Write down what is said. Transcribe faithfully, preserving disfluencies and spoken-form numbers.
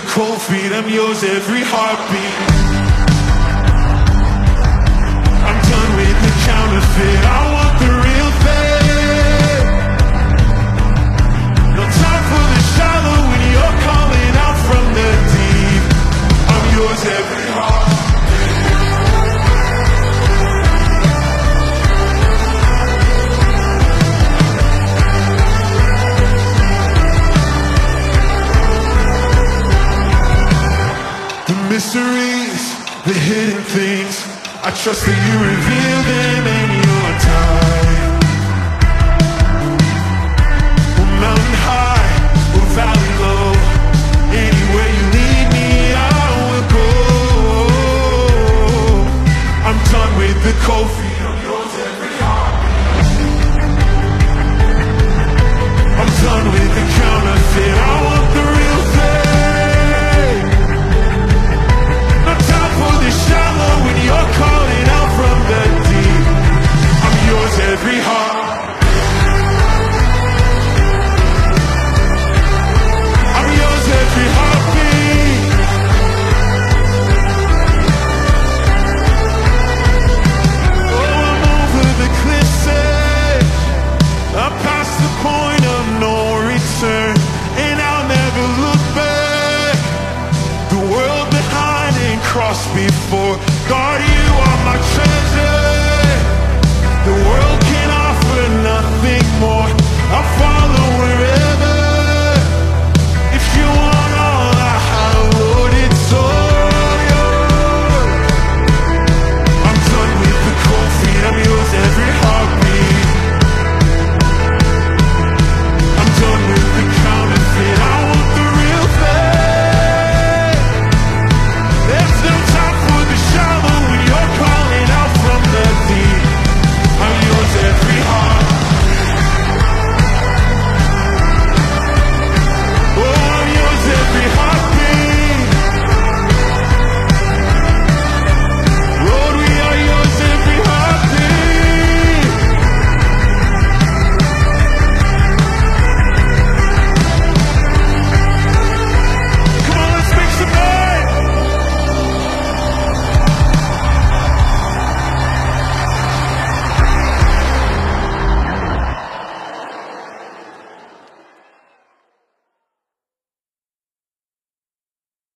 cold feet, I'm yours every heartbeat. I'm done with the counterfeit, I want the real thing. No time for the shallow when you're calling out from the deep. I'm yours every heartbeat. Mysteries, the hidden things, I trust that you reveal them.